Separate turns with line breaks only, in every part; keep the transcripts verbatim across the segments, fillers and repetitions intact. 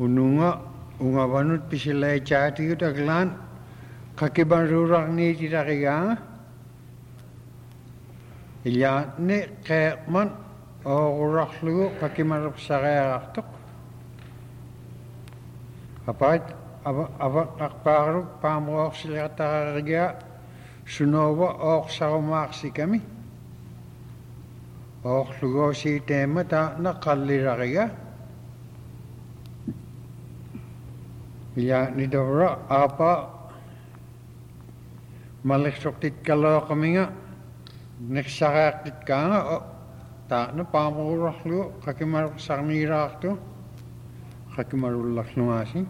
ununga unga vanut pisilai chati utaglan kakiban rurak ni tirakiga ilya ne kekman orak lu kakiman rusakayaktok apat aba aba akparu pamrok silatakiga sunova ok saumaksi kami ok lugo si tema ta nakallirakiga ya ni dora apa malik soktit kalau kami nga neksakak tit kanga o ta na pamurah lu kakimar sarmirak tu kakimarulak lumasi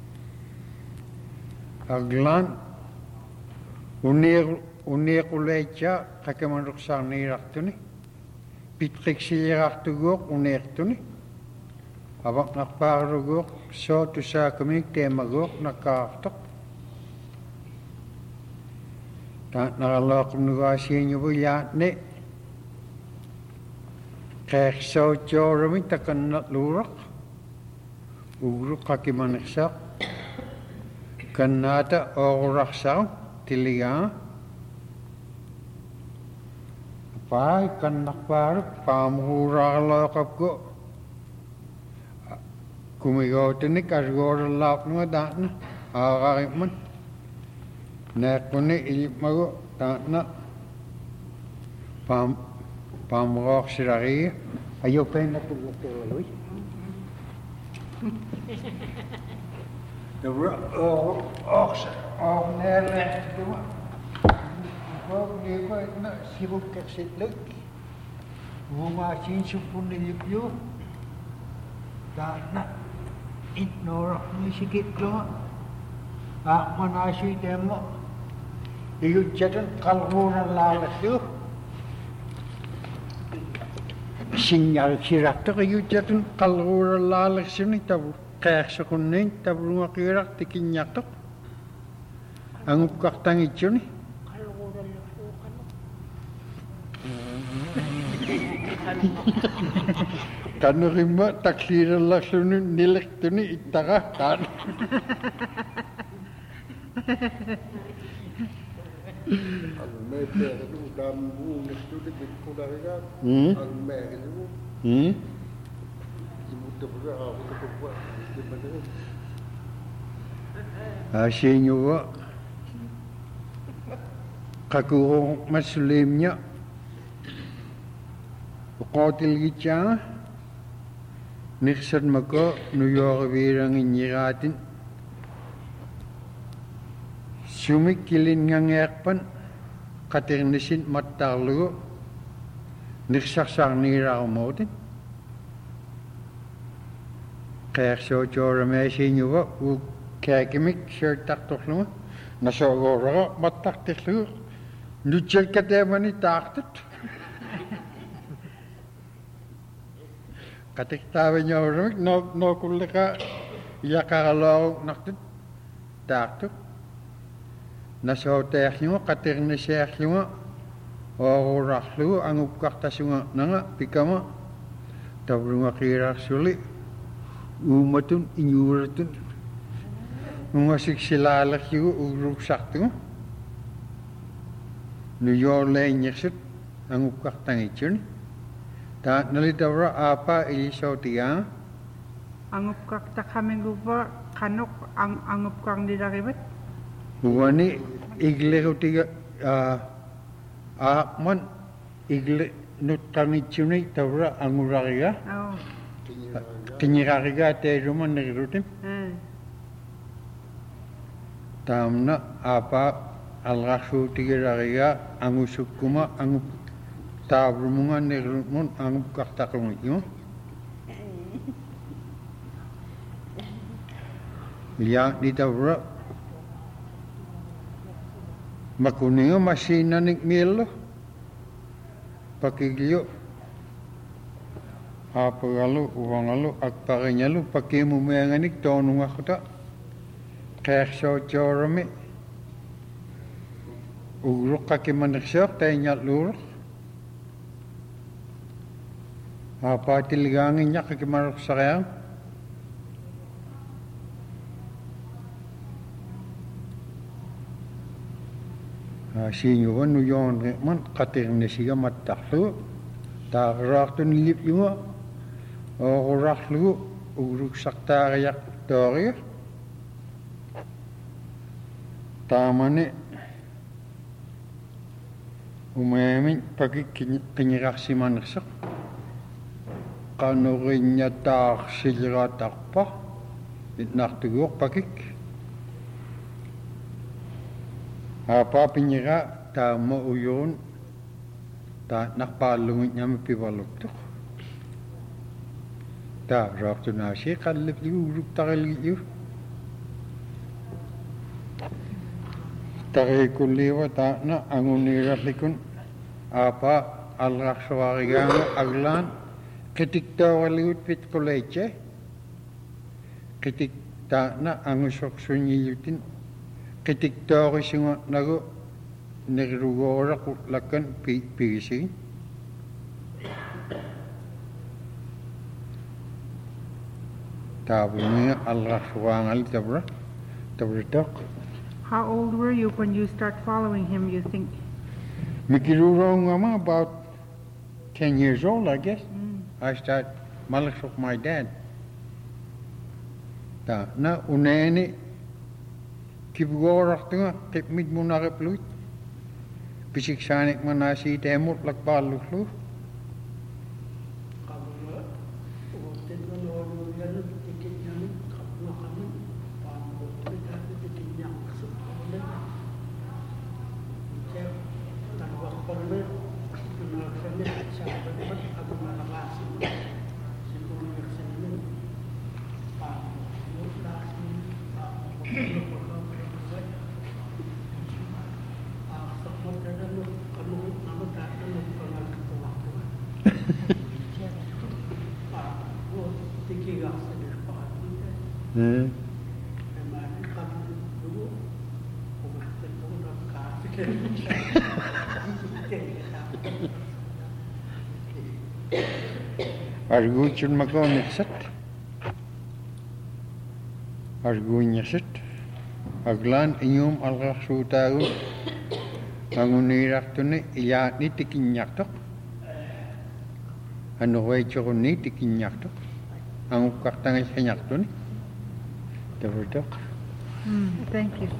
aglan unir unir ulecha kakimaruk sarmirak tu ni pitrik sirak tu gok unir tu ni abak nakparu gok so tu sa kami tema gok nakaktok ta nakalok nugasi nyo ya ne kek so jorami takan lurak ugruk kakimanaksak kanata orak sa tiliga pai kan nakparu pamura lokap go kumigaw tinik asgor lap nga dana akakit man nek kuni ilip mago dana pam pamrok sirari ayo pen na pagkakalawi Dara oh oh oh nere duma oh ni ba na sibuk kaksit lag Uma chinsupun ilip yo dana ignorak ni sikit lo ah manasi demo iyu jatan kalburan lalas tu sinyal sirak tu iyu jatan kalburan lalas ni tabu kayak sekunin tabu rumah kirak tikinyak tu angup kak tangi ni Karena rima taksir langsung nilek tu ni itara kan.
Almete itu gambu itu di kuda kan. Almete itu.
Hmm.
Ibu tu berapa aku tu buat di mana?
Asyik juga. Kaku Muslimnya. Qatil gicha nixat mako nuyor wirang inyiratin sumik kilin ngangekpan katirnisin matarlu nixaksar nira umotin kayak so chora mesin yuwa u kakimik shirtak tokluma nasogora matak tiklu nuchel katemani taktat katik tawe nyorok no no kulika ya kalau naktit taktuk naso tehnya katir ni sehnya orahlu angup kakta sunga nanga pikama tabrunga kira suli umatun inyuratun ngasik silalak yu uruk saktu nu yorle nyeksit angup kakta ngicun ta nalitawra apa ilisautia
angup kak tak kami gupa kanok ang angup kang didaribat
wani igle utiga a man igle nutani chuni tawra anguraga
oh
tinyiraga te ruman negrutin
eh
tamna apa alrasu tigiraga angusukuma angup tabrumungan negrun angup kaktaklong itu liya ditawra makuninga masina nik milo pakigyo apa galu uang galu akparinya lu pakai mumenganik tonung akta kayak so jorame uruk kaki manusia tanya lur apa tilganginya kaki maruk sayang siinguva nujoonriqman qatirnisiga mattarlugu taaqeraartunillipluga oorurarlugu uuluksartaariaq tooriga taamani umaamin pakik qinirarsimanerseq qanurinniataarsiliratarpa itnartuguuq pakik apa pinjira taama uyun ta naqpaallungit nyama pivaluktuq ta raaqtunaasi qallipligu uluktarilgiu tarikulliwa taana anguniirarlikun apa alraqsuarigaanga aglaan qitiktooraligut pitquleitse qitik taana angusorsunniyutin qitiktoorisunga nagu nirrugooraqu lakkan pigisigin taabunga alraqsuaangal tabra tabritaq.
How old were you when you start following him, you think?
Mikirurongama about ten years old, I guess.
Mm.
I start malashok my dad. Ta na uneni kibgoraqtunga qipmit munaqiplut pisiksanik manasi temut lakpalluklu Hmm. Arguchun magonitsat argunyasat aglan inyum alraqsuutaagu anguniirartuni iyaatni tikinnyartoq anureichorunni tikinnyartoq anguqqartangisqinartuni tavutoq.
Mm, thank you.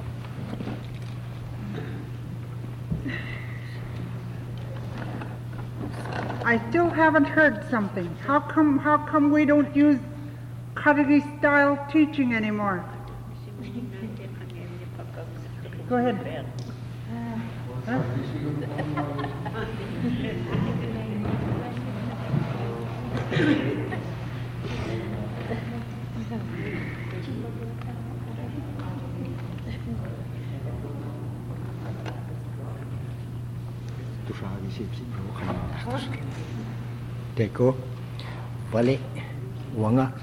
I still haven't heard something. How come how come we don't use Kariri style teaching anymore? Go ahead. Huh?
Teko balik wanga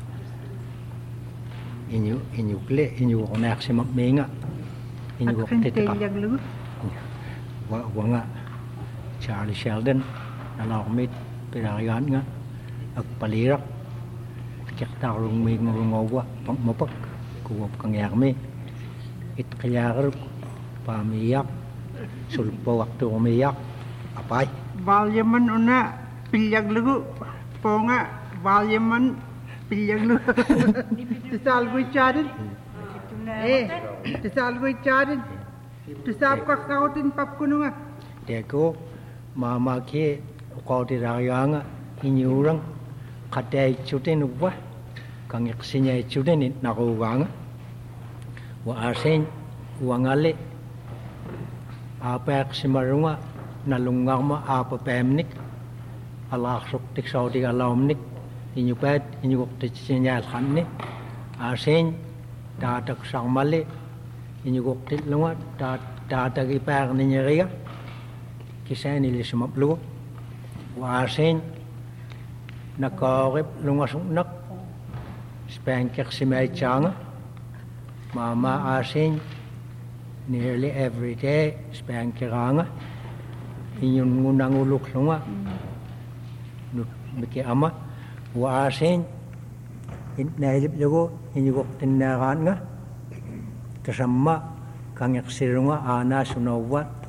inyu inyu kle inyu onak semak menga inyu
Akrintel yaglu.
wanga Charlie Sheldon alarmit pirarian nga ak palirak kektarung mig ngongwa mapak kuwap kangyarmi it kayar pamiyak sulpo waktu umiyak apay
Valyaman una pilyaglugu ponga valyaman pilyaglugu tisalgu charin eh tisalgu charin tisap ka kautin papkununga
Teko mama ke kau tirayanga inyurang kadai chuten uwa kang iksinya chuten it nakuwanga wa asen uangale apa simarunga nalungama apa pemnik Allah suktik saudi alamnik inyupat inyukti sinyal khamne asen dadak sangmale inyukti lunga dat dadak ipar ninyeriya kisani lismaplu wa asen nakarib lunga sungnak spanker simay changa mama asen nearly every day spankeranga inyun ngunang uluk lunga nut beke ama wa asen in nailip lugo inyugok tinaran nga kasama kang yaksirunga ana sunawat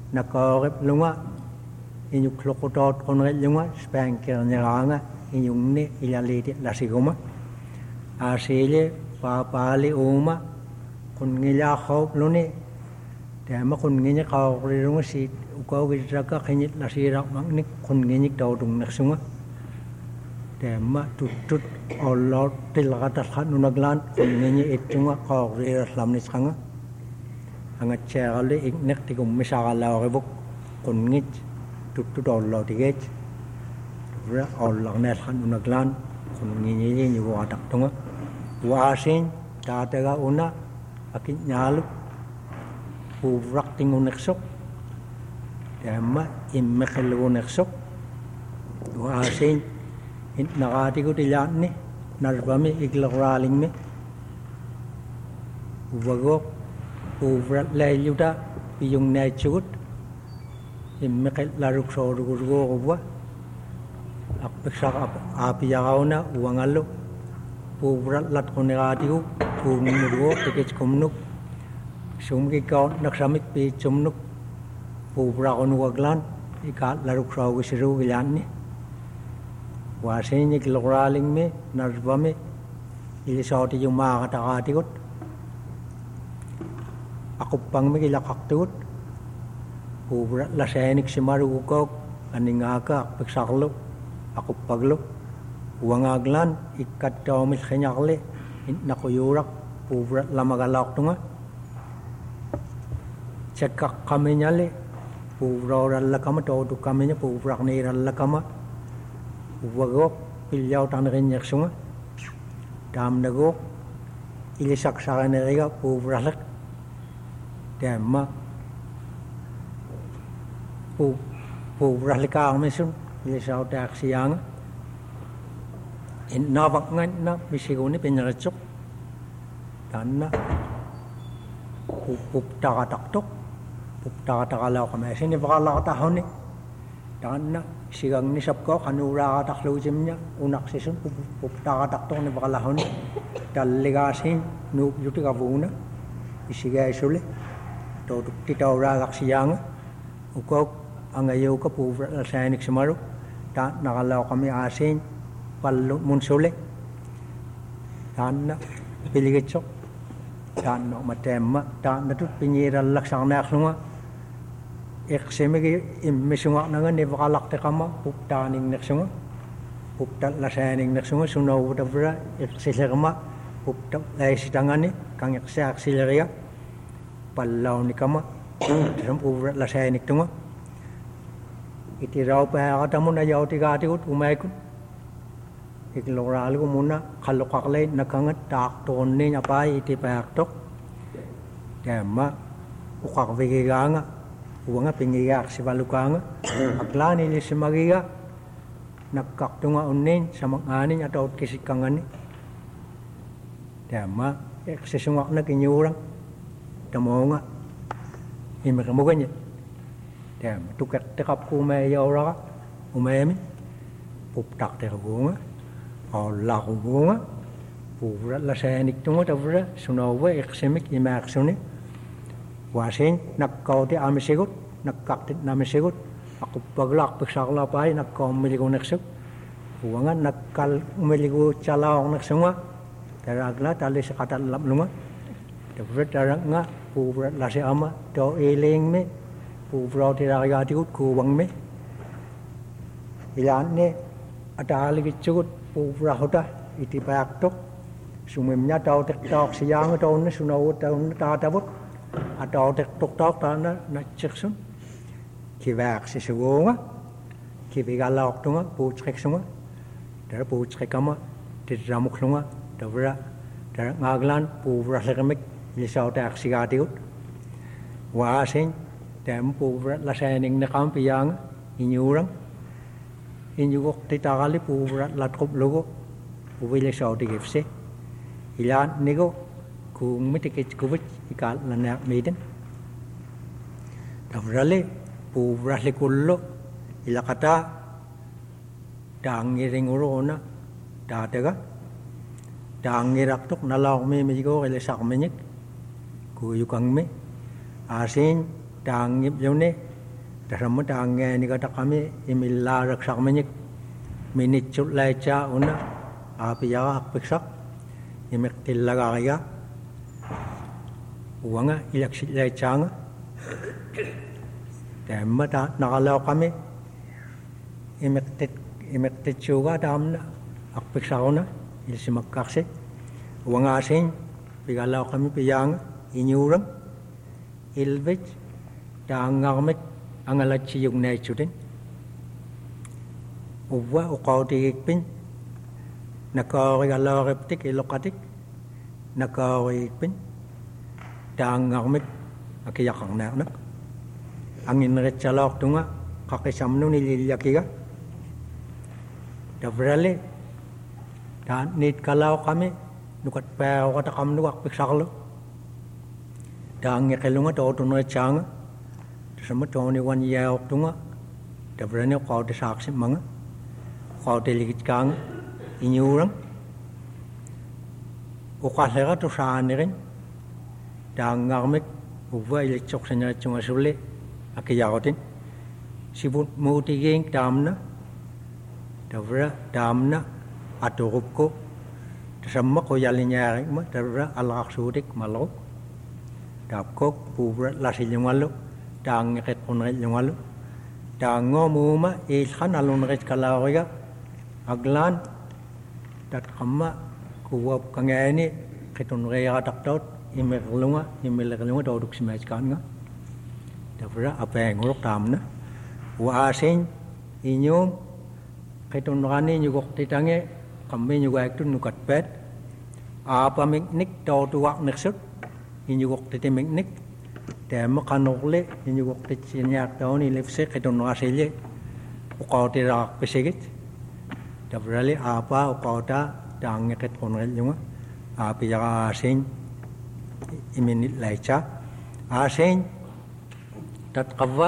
nakorep lunga inyu klokotot konret lunga spanker nyaranga inyungne ilaliti lasiguma asile papali uma kun ngila khop luni dama kun nginya kawri lunga si ukaw wijaka kinyit lasirak magnik kun nginyik daudung naksunga dama tutut olot tilakatas nunaglan kun nginya itunga kawri laslam nisanga angat cekali iknek tikum misakala ribuk kun ngit tutut olot tigej ra olot neskan nunaglan kun nginya nyu wadak tunga wasin tatega una akin nyalu puvrak tingun neksok dama immekelu neksok wasin in nakati ko tilan ni narbami iglaraling me uvagok puvrak layuda piyung nechut immekel laruk sorugo gwa apeksak apiyagauna uangalo puvrak lat konegati ko pumurgo tikech komnuk sumki kau naksamik pi chumnuk puvrak onuaglan ikat laruk sorugo siru gilan ni wasin iglaraling me narbami ilisauti yung mga katakatikot ako pang may kilakaktigot puvrak lasenik si marugok aningaka pagsaklo ako paglo uangaglan ikat daumil kanyakli nakuyurak puvrak lamagalak tunga cekak kami nyali puvrak ralakama tawdu kami nya puvrak ni ralakama wagok pilyaw tanakin yaksunga dam nagok ilisak sa kanariga puvralak dama pu puvralika amisun ilisaw taksiyanga in nabak ngan na bisiguni pinaritsok tanna pup takataktok pup takatakalaw kami sini bakala katahon ni tanna sigang ni sabko kanura taklo jimnya unak sesun pup takataktok ni bakalahon daligasin nu yuti kabuna isiga isule to titaura laksiyanga ukok angayo ka puvra rasayanik samaru ta nakalaw kami asin pallo munsule tanna piligitsok tanno matemma tanna tut pinyira laksana akhlunga eksemegi immisunga nanga ne bakalak te kama puptaning neksunga pupta lasayaning neksunga sunaw dabra eksilekama pupta laisitangani kang eksak sileria pallaw ni kama terus puvra lasayanik tunga iti raw pa katamu na yaw tigatikut umaykut ikloral ko muna kalokakle nakangat takton ni nyapay iti payaktok dama ukakvigiganga uwanga pingiyak si balukanga aklani ni si magiga nakaktunga unin sa manganin atau kisikangani dama eksesungak na kinyurang damonga imakamugannya dama tukak tekap kumayawra umayami puptak tekabunga Allah kubunga pura lasayanik tungo tavra sunawa eksemik imaksuni wasin nakkauti amisigut nakkaktit namisigut aku paglak pagsakla pai nakkau miligo naksuk uanga nakkal miligo calaw naksunga taragla tali sakatat laplunga tavra taranga pura lasi ama do iling me pura tiragatikut kuwang me ilan ne ataligitsugut puvra hoda iti paktok sumimnya tau tektok siang tau ne sunaw tau ta tabut atau tektok tau tana na cheksun kivak si sugonga kivigalok tunga puchek sunga dar puchek kama tidramuk sunga davra dar ngaglan puvra lekamik lisaw tak sigatiut wasin dem puvra lasayaning na kampiyang inyurang inyugok titakali puvra latkop logo uvile saudi gifse ilan nigo kung mitikit kubit ikal lanak miden davrale puvra likullo ilakata dangiring urona dadaga dangiraktok nalaw me migo ile sakmenyek kuyukang me asin dangip yone Dasama taangaani katakami imillaaraksaarmanik minitsullaitaa una aapiyaga aqpiksaq imiqtillagariga uanga ilaksillaitaanga taamma ta naqalaoqami imiqtit imiqtitsuuga taamna aqpiksaruna ilsimakkaarsi uangaasin pigalaoqami piyaanga iñuurang ilvit taangaarmik angalatsiyugnaitsuten uwa uqautigikpin nakaorigaloriptik iloqatik nakaorigikpin taangaarmik akiyaqarnaarnak anginneritsalortunga qaqisamnuni lilyakiga tavrali taan nit kalaoqami nukat paaoqataqamnu aqpiksarlu taangeqilunga tootuneritsaanga sama toni wan yaoqtunga tavrani qautisaaksi manga qauteligitkaanga iñuurang uqallera tusaanirin taangaarmik uva ilitsoqsanerittsunga sulle akiyarotin sibut muutigiing taamna tavra taamna aturukku tasamma qoyaliñaarikma tavra alaqsuutik malruq taapkok puvra lasiljungallu taangeqet quneriljungallu taangomuuma iilqan aluneret kalaoriga aglaan tatqamma kuwap kangaani qituneriarataqtaut imerlunga imellerlunga tootuksimaatikaanga tavra apaanguruq taamna uaasin iñuum qitunrani ñugoqtitange qammi ñugaaktu nukatpaat aapamiknik tootuaqnersut iñugoqtitimiknik taamma qanorle iñugoqtitsiñaaqtauni lifse qitunraasille uqautiraarpisigit tavrali aapa uqauta taangeqet quneriljunga aapiyaga aasin iminitlaitsa aasin tatqavva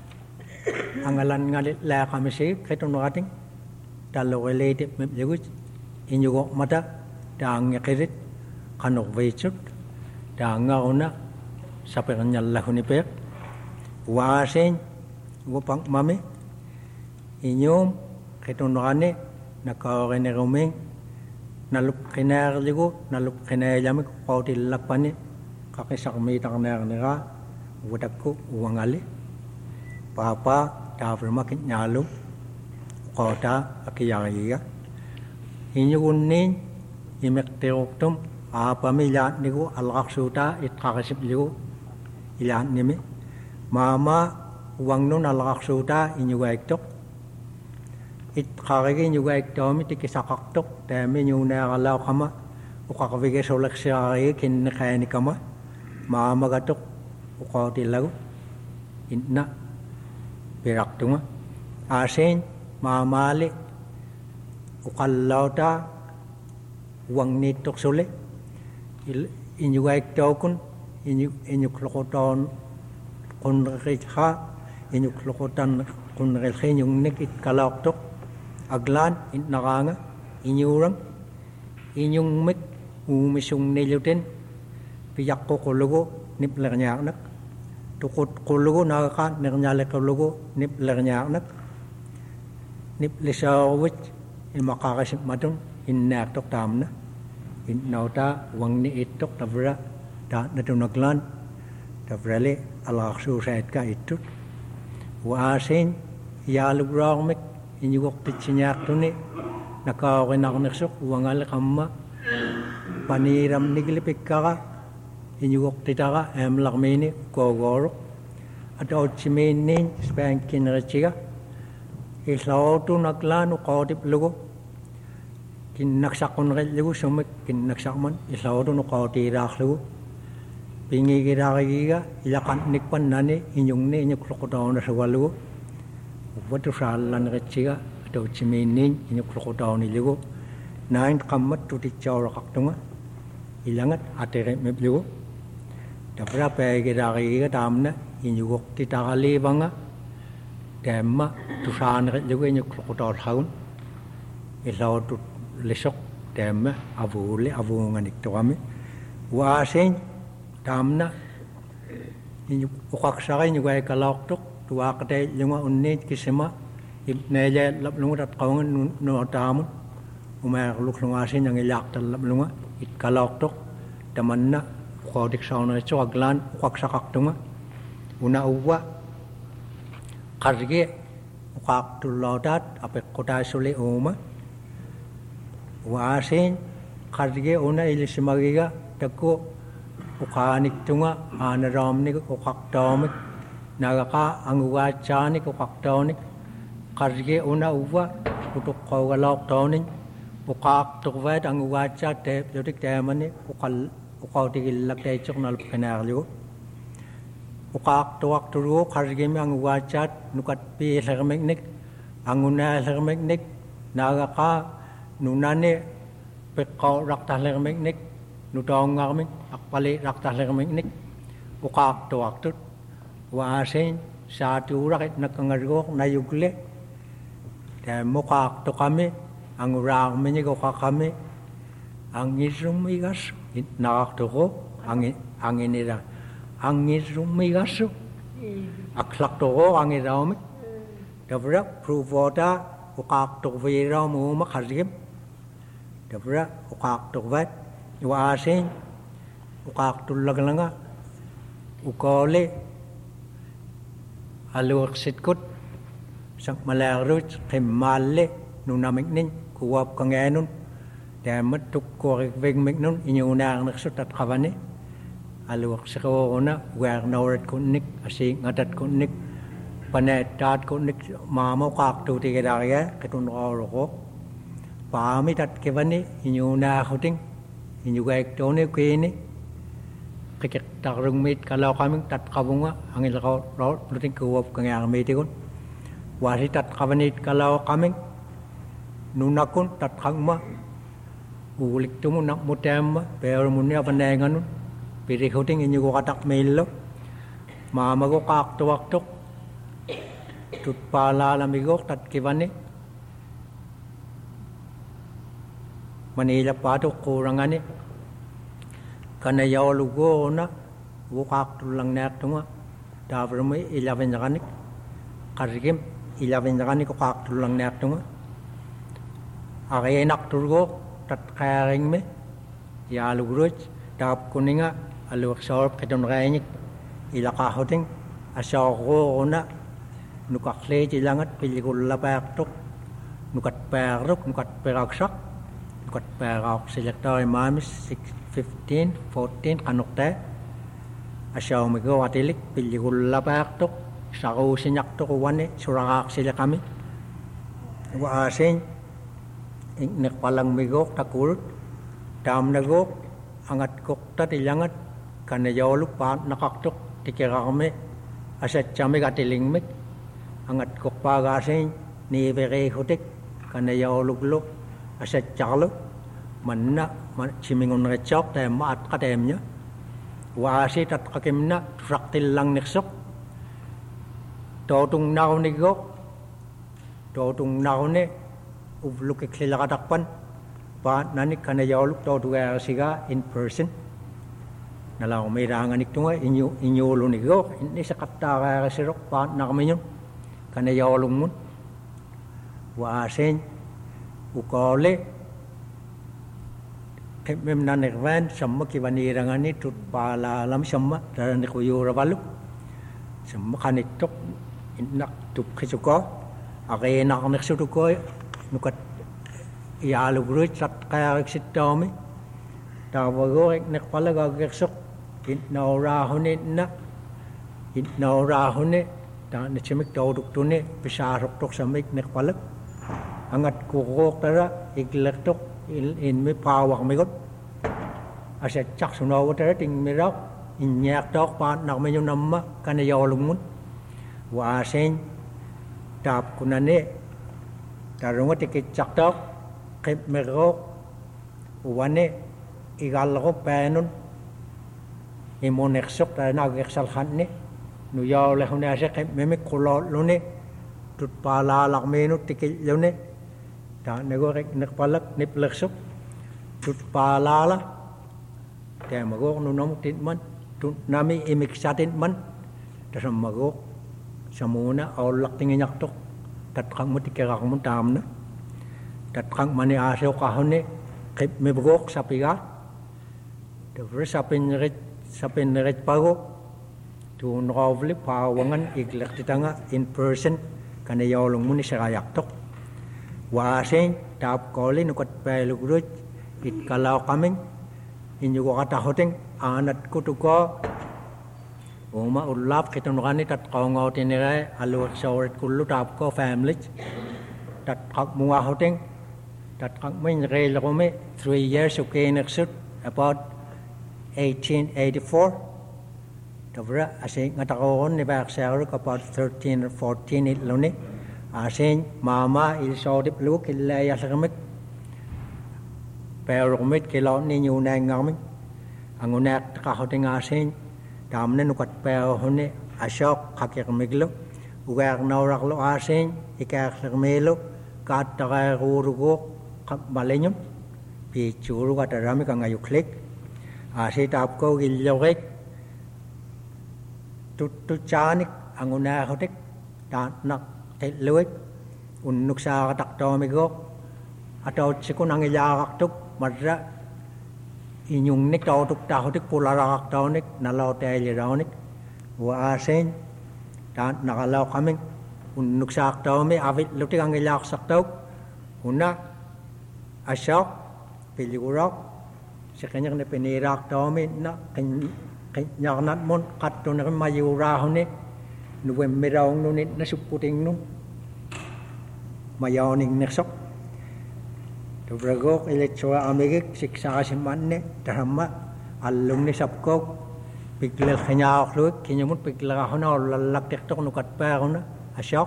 angalan laaqamisigik qitunraating talloqeleitip mipligit iñugoqmata taangeqirit qanorviitsut taangauna sapernyallahunipeq waasin wupang mami iñuum qitunrani nakaoreneruming nalup qinaarligu nalup qinaayamik qautillappani qaqisarmiitarnearnera wutakku uangali papa taavrimakin ñaalu qaota akiyariga iñugunniin imeqtiruqtum aapami ilaatnigu alqarsuuta itqarisipligu ilaatnimi maama uangnun alqarsuuta iñugaiktoq itqarigi iñugaiktoami tikisaqartoq taami ñuunaaralaoqama uqarvigesoleqsiarigi kinneqaanikama maamagatoq uqautillagu inna piraqtunga aasin maamaali uqallauta uangniittoqsule iñugaiktaukun iñukloqutaan qunneritqa iñukloqutan qunnerilqiñungnik itkalaortoq aglaan itnaraanga iñuurang iñungmik uumisungnilutin piyaqqoqulugu niplerñaarnak tuqutqulugu naaqaat nerñalequlugu niplerñaarnak niplisaaruwit imaqarisipmatun innaaqtoq taamna innauta wangni ittoq tavra taatnatunaglaan tavrali alaqsuusaitka ittut waasin yaalugraarmik iñugoqtitsiñaaqtuni nakaorinarnersuq uangali qamma paniiramnigilipikkara iñugoqtitara aamlarmiini koogooruq atautsimiinniin spaankineritsiga illautunaglaanu qautiplugu kinnaksaqunrillugu sumik kinnaksaqman illautunu qautiiraarlugu pingigiraarigiga ilaqannikpannani iñungni iñukloqutaunasugalugu uvatusaallaneritsiga atautsimiinniin iñukloqutaunillugu nain qammat tutitsauraqartunga ilangat aterimiplugu tapra paigiraarigiga taamna iñugoqtitaraliivanga taamma tusaanerillugu iñukloqutaulhagun illautut lisok taamma avuulle avuunganiktoqami waasin taamna iñuk uqaqsara iñugaikalaortoq tua kate lunga unni kisema ibnele lap lunga tat kawangan no tamun umar luk lunga sin yang ilak tal lap lunga it kalok tok tamanna khodik sauna cho aglan kwak sakak tunga una uwa karge kwak tulodat ape kota sule uma wasin karge una ilismagiga takko ukanik tunga anaramni kwak domik nagaka anguwa chani kwak donik karge una uwa utuk kawalok donin ukak tukvet anguwa cha te jodik temani ukal ukau tigil lak day chok nal penarliu ukak tuak turu karge mi anguwa chat nukat pi sermeknik anguna sermeknik nagaka nunane pekau rakta sermeknik nudong ngarmik akpali rakta sermeknik ukak tuak tut wasin satu rakit nakangargok nayugle dan mukak to kami angurang menyigo kami angisum igas nak to ko angin angin ira angisum igas akhlak to ko angiram dabra provota ukak to vira mu makharim dabra ukak to vat wasin ukak to laglanga ukole alur sitkut sang malarut kemalle nunamik nin kuwap kangenun damat tukkorik vegmek nun inyunang naksutat kavane alur sikona wer naurat kunnik asing ngadat kunnik panetat kunnik mama kak tu tigadaya ketun roko pami tat kevane inyuna khuting inyugaik tone kene kekek tarung mit kalau kami tat kabunga angin kau raut penting kuwap kangang metikun wasi tat kavanit kalau kami nunakun tat kangma ulik tumu nak mutem pero munia pandangan pilih khuting ini gua katak melo mama gua kak tu waktu tut pala lamigo tat kivane manila patok kurangane karena jauh lugu na wukak tulang nak tunga dapur me ilaven jakanik kargim ilaven jakanik wukak tulang nak tunga agai nak turgo tat kairing me ya luguruj dap kuninga aluak sorb kedon rainik ilaka hoting asyago na nukak le jilangat pilikul lapak tuk nukat peruk nukat peraksak nukat perak selektor mamis fifteen, fourteen kanukte asyaw migo watilik piligul lapak tok saku sinyak tok wane surakak sila kami wa asin nek palang migo takurut dam nagok angat kok tatilangat kana jawluk pa nakak tok tikira kami asat chami gatiling mit angat kok pa gasin ni bere hutik kana jawluk lo asat charlo manna cimingon ngecok te maat katemnya wasi tat kakemna fraktil lang neksok totung naw ni go totung naw ne ubluk ikhlila katakpan pa nani kana yawluk totu ga siga in person nalaw may rangan iktunga inyo inyolo ni go ini sakata ga sirok pa nakaminyon kana yawlung mun wasen ukole mem nanervan sama kibani rangani tut pala lam sama dan kuyu rabalu sama kanik tok nak tup kesuko akai nak nak sutuko nukat ya lu guru sat kaya sitome ta bago nek pala ga gesok in naura hone na in naura hone ta ne chimik to duk tune pisarok tok samik nek pala angat kukok tara iglek tok in me pawak me got aset cak suno tara ting me rok in nyak tok pa nak me yunamma kana yolungun wa sen tap kunane tarunga tikit cak tok kep me rok wane igal ro panun imon eksok tara na eksal khanne nu yaw le hone ase kep me me kulo lone tut pala lak menu tikit lone ta negorek nek palak nip leksuk tut palala te magok nu nom tin man tut nami imik satin man ta magok samuna aulak tinginyak tok tatkang mutikirak mo tamna tatkang mani asyo kahone kip mebgok sapiga Dovre sapin ret sapin ret pago tu nrovli pawangan iglek titanga in person kana yolong muni serayak tok wasen tap koli nukot pelugruj it kalau kaming inyugo kata hoteng anat kutuko Uma ulap kita nukani tat kaungau tinirai aluat sawret kullu tap ko family tat kak mua hoteng tat kak min rel rome three years okay next about eighteen eighty-four Dovra asing ngatakoon ni bak sawret about thirteen or fourteen it loni asing mama il sawdip lu killay asakamit pero kumit kilaw ni nyunay ngamin ang unak ka hoteng asing Damne nukat peo hone asok kakek miglo ugar naurak lo asing ikak sermelo katakai rurugo kap balenyum pichuru kata rami ka ngayu klik asi tapko gilorek tut tut chanik anguna hotek ta nak tet luik unnuk sa katak to migo atau sikun angilarak tuk madra inyung nik tau tuk tahu tuk pularak tau nik nalau teli rau nik wa asen dan nakalau kaming unuk sak tau me avit lutik angilak sak tau una asok piligurok sekanya kena penirak tau me na kenyak nat mon kat tu nak mayura hone nuwe merau nunit nasuputing nu mayau ning neksok Dobragok elektroa amigik siksa kasimanne drama alumni sabkok piglel khanyaak luik kinyamut pigla hona lalak tiktok nukat pa hona asyok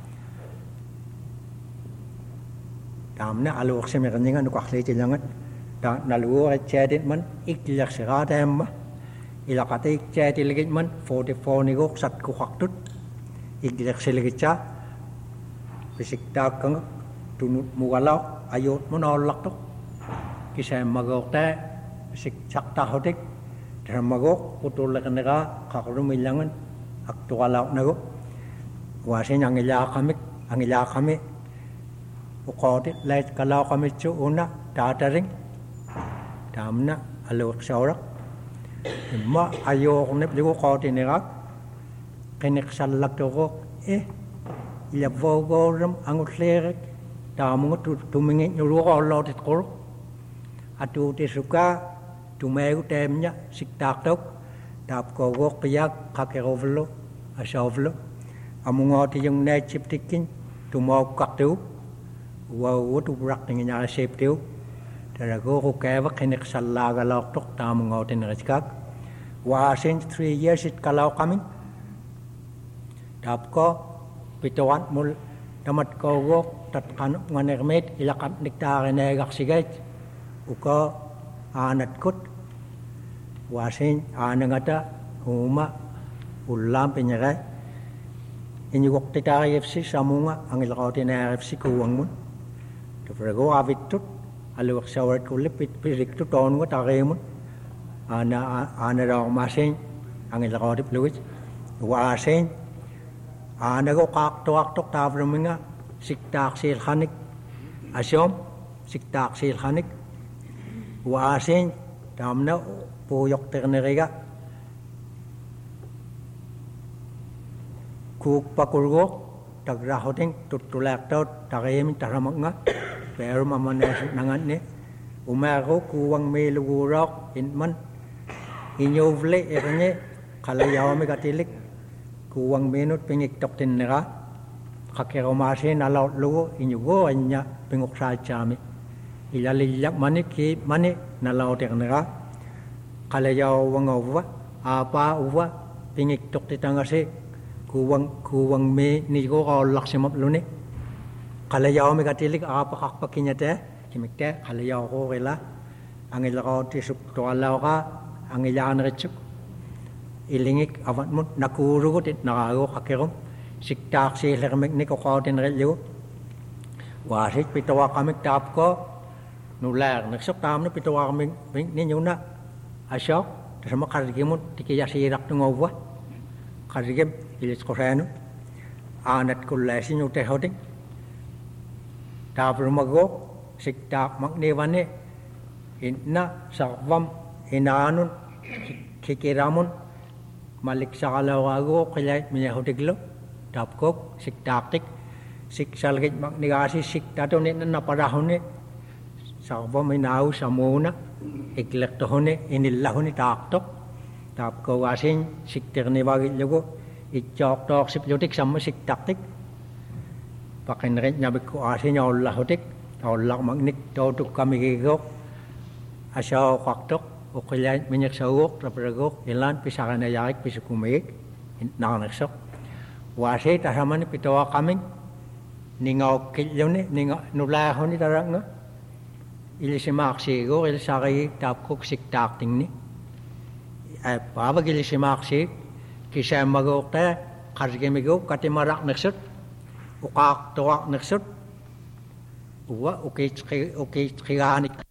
damna aluk seme kaninga nukak le tilangat da naluo chadit man iklak sirata emma ilakate chadit ligit man forty-four nigok sat ku haktut iklak seligitcha bisikta kang tunut mugalau ayot mo nolak tok kisah magok ta sik sakta hotik dra magok putul kanega kakru milangan aktualak nago wasen angila kami angila kami ukoti lait kalau kami chu una dataring damna alok saurak ma ayok ne ligo koti nega kenek salak toko eh ila vogoram angutlerek tamu tu tumingin nyuruh Allah di kor, atu disuka tumegu temnya siktak tok, tap kogok piak kakerovlo, asavlo, amungot yung necip tikin, tumau kaktu, wow tu berak dengan nyala sep tu, terago kukeva kenek salaga lok tok tamu ngotin rajkak, wasin three years it kalau kami, tap ko pituan mul tamat kogok tatkan nganermet ilakat niktare negak sigait uko anat kut wasin anangata huma ulam penyere inyugok titari F C samunga ang ilakauti na F C kuwangmun tufrego avitut aluwak sawat kulipit piriktu ton ko taremun ana ana raw masin ang ilakauti pluwit wasin ana ko kakto kakto tavruminga siktak sil khanik asyom siktak sil khanik wasin damna puyok terneriga kuk pakurgo tagrahoting tutulak taut tarim taramanga pero mamanes nangan ne umaro kuwang melugurok inman inyovle erne kalayaw me katilik kuwang menut pingik tok tinera kakero masin alaw lugo inyugo anya pingok sa chami ilalilyak mani ki mani nalaw ternera kalayaw wangova apa uwa pingik tok titangase kuwang kuwang me nigo ka laksimap luni kalayaw me katilik apa kakpakinyate kimikte kalayaw ko rela angilakaw tisuk to alaw ka angilan rechuk ilingik avat mut nakurugot it nakago kakerom siktak si lermek ni ko kauten relyo wasit pitawa kamik tap ko nular naksok tam no pitawa kamik ni nyuna asok sama karigimut tikiya sirak tungowa karigem ilis korano aanat kullaisin utehodik taapurmagok siktaak maknivane inna sarvam inaanun kikiramun malik sakalawago kilay miyahudiglo tapkok siktaaktik siksalgit maknigasi siktatone na naparahone sarvam inaaw samuna iklektohone inillahone taaktok tapko asin siktirnivagillugo itjooktook siplutik samma siktaktik pakinret nyabikko asin yaullahutik yaullah magnik tautuk kamigigok asyaw kaktok ukilay minyak sawok rapragok ilan pisakanayakik pisukumik nanaksok wasi tasamani pitawa kaming ningaw kilyone ningaw nulahoni tarang nga ilisimaksigo ilisakay tapkok siktakting ni ay pabag ilisimaksig kisay magok tayo kargimigok katimarak naksot ukak tuwak naksot uwa ukit kiganik